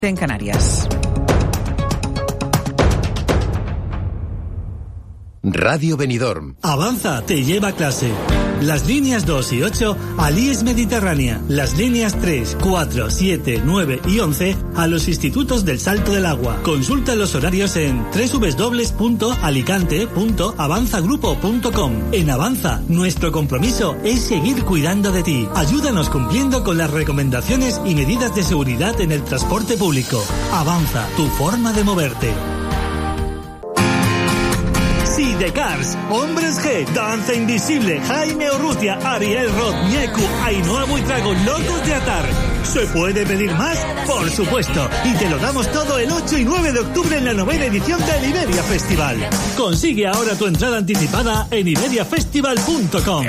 en Canarias. Radio Benidorm. Avanza te lleva a clase. Las líneas 2 y 8 al IES Mediterránea. Las líneas 3, 4, 7, 9 y 11 a los institutos del Salto del Agua. Consulta los horarios en www.alicante.avanzagrupo.com. En Avanza, nuestro compromiso es seguir cuidando de ti. Ayúdanos cumpliendo con las recomendaciones y medidas de seguridad en el transporte público. Avanza, tu forma de moverte. Sidecars, Hombres G, Danza Invisible, Jaime Urrutia, Ariel Roth, Ñecu, Ainhoa Buitrago, Locos de Atar. ¿Se puede pedir más? Por supuesto, y te lo damos todo el 8 y 9 de octubre en la 9ª edición del Iberia Festival. Consigue ahora tu entrada anticipada en iberiafestival.com.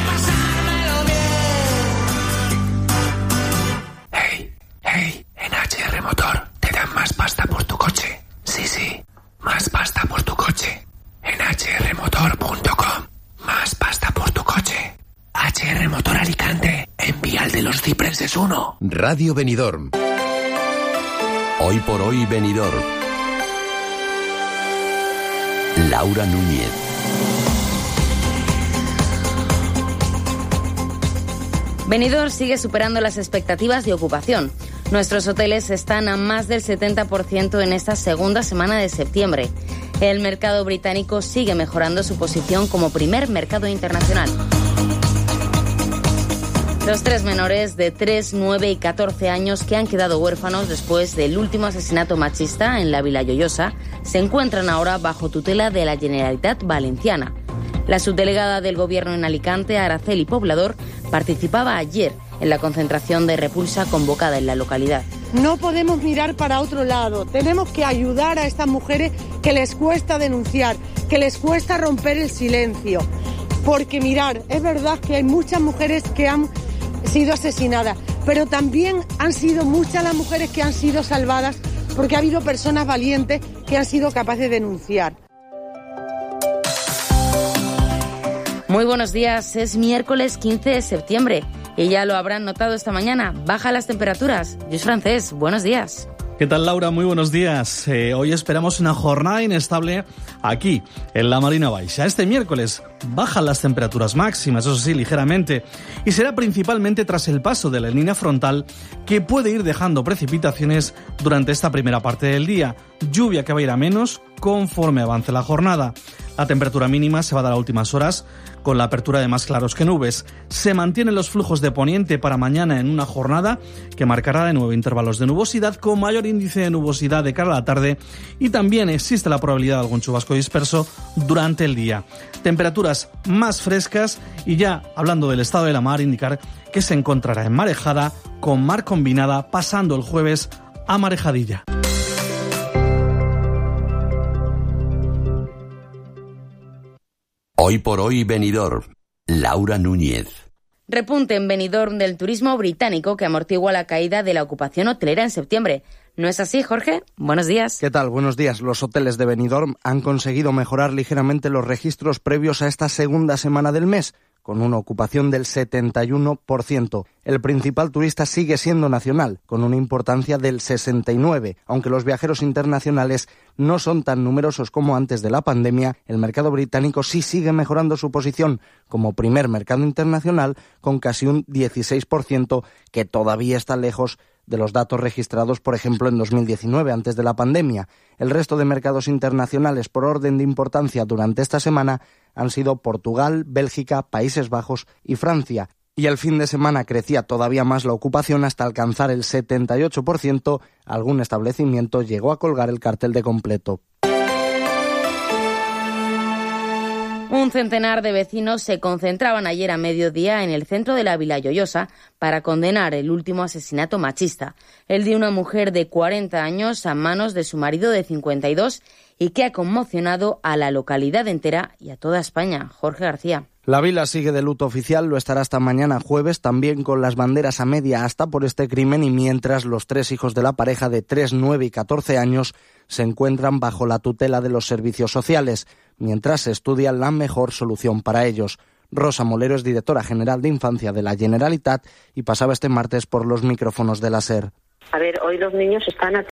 Hey, en HR Motor te dan más pasta por tu coche. Sí, más pasta por tu coche. En hrmotor.com. Más pasta por tu coche. HR Motor Alicante. En Vial de los Cipreses 1. Radio Benidorm. Hoy por hoy Benidorm. Laura Núñez. Benidorm sigue superando las expectativas de ocupación. Nuestros hoteles están a más del 70% en esta segunda semana de septiembre. El mercado británico sigue mejorando su posición como primer mercado internacional. Los 3 menores de 3, 9 y 14 años que han quedado huérfanos después del último asesinato machista en la Vila Lloyosa se encuentran ahora bajo tutela de la Generalitat Valenciana. La subdelegada del Gobierno en Alicante, Araceli Poblador, participaba ayer en la concentración de repulsa convocada en la localidad. No podemos mirar para otro lado. Tenemos que ayudar a estas mujeres que les cuesta denunciar, que les cuesta romper el silencio. Porque mirar, es verdad que hay muchas mujeres que han sido asesinadas, pero también han sido muchas las mujeres que han sido salvadas porque ha habido personas valientes que han sido capaces de denunciar. Muy buenos días, es miércoles 15 de septiembre. Y ya lo habrán notado esta mañana, bajan las temperaturas. Luis Francés, buenos días. ¿Qué tal, Laura? Muy buenos días. Hoy esperamos una jornada inestable aquí, en la Marina Baixa. Este miércoles bajan las temperaturas máximas, eso sí, ligeramente, y será principalmente tras el paso de la línea frontal que puede ir dejando precipitaciones durante esta primera parte del día. Lluvia que va a ir a menos conforme avance la jornada. La temperatura mínima se va a dar a últimas horas con la apertura de más claros que nubes. Se mantienen los flujos de poniente para mañana en una jornada que marcará de nuevo intervalos de nubosidad con mayor índice de nubosidad de cara a la tarde y también existe la probabilidad de algún chubasco disperso durante el día. Temperaturas más frescas y ya hablando del estado de la mar, indicar que se encontrará en marejada con mar combinada pasando el jueves a marejadilla. Hoy por hoy Benidorm. Laura Núñez. Repunte en Benidorm del turismo británico que amortigua la caída de la ocupación hotelera en septiembre. ¿No es así, Jorge? Buenos días. ¿Qué tal? Buenos días. Los hoteles de Benidorm han conseguido mejorar ligeramente los registros previos a esta segunda semana del mes, con una ocupación del 71%. El principal turista sigue siendo nacional, con una importancia del 69%. Aunque los viajeros internacionales no son tan numerosos como antes de la pandemia, el mercado británico sí sigue mejorando su posición como primer mercado internacional, con casi un 16%, que todavía está lejos de los datos registrados, por ejemplo, en 2019, antes de la pandemia. El resto de mercados internacionales por orden de importancia durante esta semana han sido Portugal, Bélgica, Países Bajos y Francia. Y el fin de semana crecía todavía más la ocupación hasta alcanzar el 78%. Algún establecimiento llegó a colgar el cartel de completo. Un centenar de vecinos se concentraban ayer a mediodía en el centro de la Vila Lloyosa para condenar el último asesinato machista, el de una mujer de 40 años a manos de su marido de 52 y que ha conmocionado a la localidad entera y a toda España. Jorge García. La Vila sigue de luto oficial, lo estará hasta mañana jueves, también con las banderas a media asta por este crimen, y mientras los 3 hijos de la pareja de 3, 9 y 14 años se encuentran bajo la tutela de los servicios sociales, mientras se estudia la mejor solución para ellos. Rosa Molero es directora general de Infancia de la Generalitat y pasaba este martes por los micrófonos de la SER. A ver, hoy los niños están